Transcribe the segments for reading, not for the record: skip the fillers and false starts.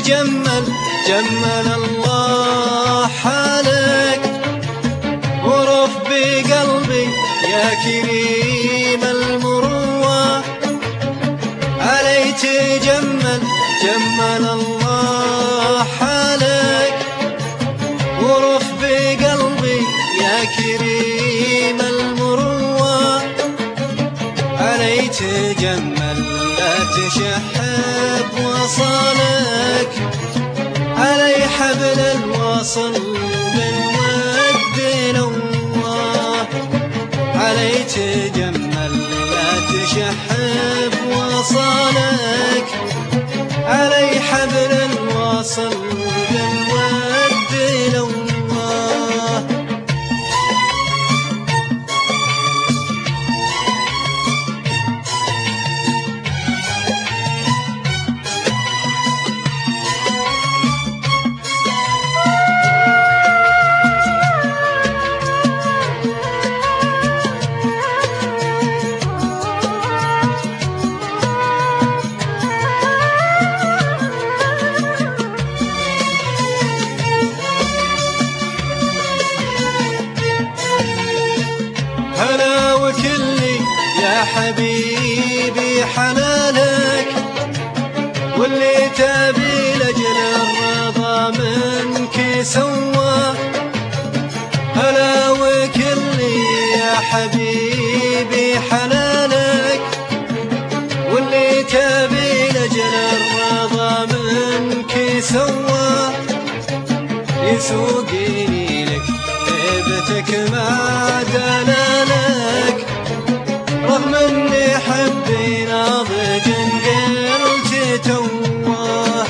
تجمل جمل الله حالك، ورف بقلبي يا كريم المروة، علي تجمل جمل الله حالك، ورف بقلبي يا كريم المروة، علي تجمل لا تشحب وصلك، علي حبل الوصل بالود نواه، علي تجمل لا تشحب وصلك، علي حبل الوصل بالود نواه. هلا وكلي يا حبيبي حلالك، واللي تبي لجل الرضا منك سوى، هلا وكلي يا حبيبي حلالك، واللي تبي لجل الرضا منك سوى، يسوقني لك هيبتك ما دلالك، رغم اني حبي ناضج قلت تواه،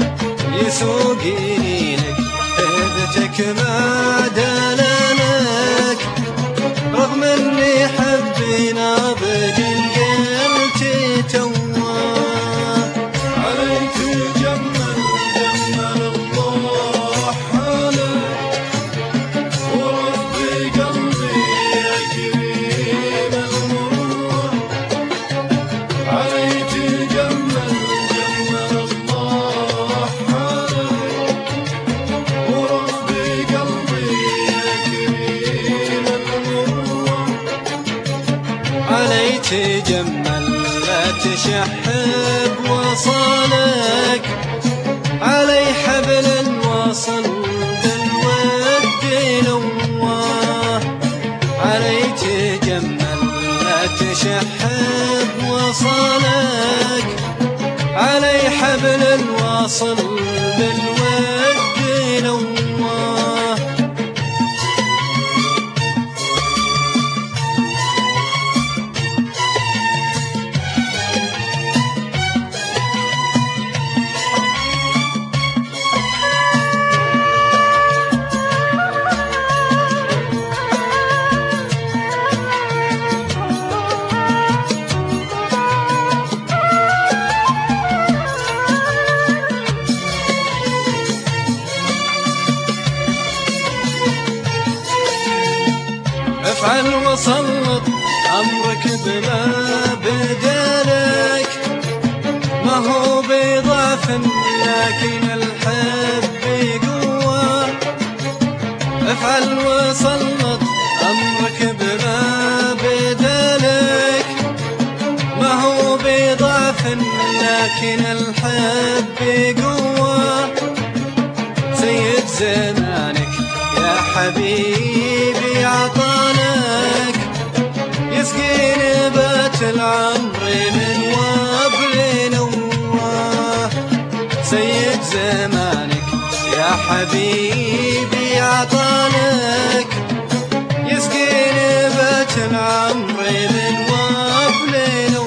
يسوقني لك هيبتك ما دلالك، رغم اني حبي ناضج قلت تواه، علي تجمل جمل الله حالك، ورف بقلبي يا كريم المروة، علي تجمل جمل الله حالك، ورف بقلبي يا كريم المروة، علي تجمل لا تشحب وصلك، علي حبل الوصل بالود نواه، علي تجمل لا تشحب وصلك، علي حبل الوصل بالود نواه. افعل وسلط امرك بما بدالك، ما هو بضعف لكن الحب قوة، افعل وسلط امرك بما بدالك، ما هو بضعف لكن الحب قوة، سيد زمانك يا حبيبي عطالك، يسقي نبات العمر من وابل نواه، سيد زمانك يا حبيبي عطالك، يسقي نبات العمر من وابل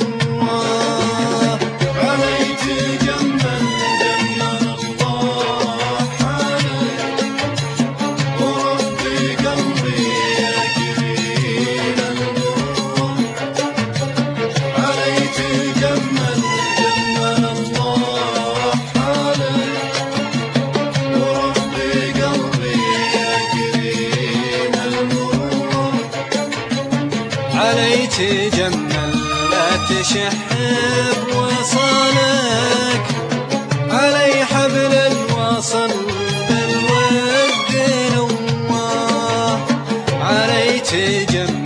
نواه، علي تجمل جمل الله حالك، ورف بقلبي يا كريم المروة، علي تجمل جمل الله حالك، ورف بقلبي يا كريم المروة، علي تجمل لا تشحب وصلك، علي حبل يتجمل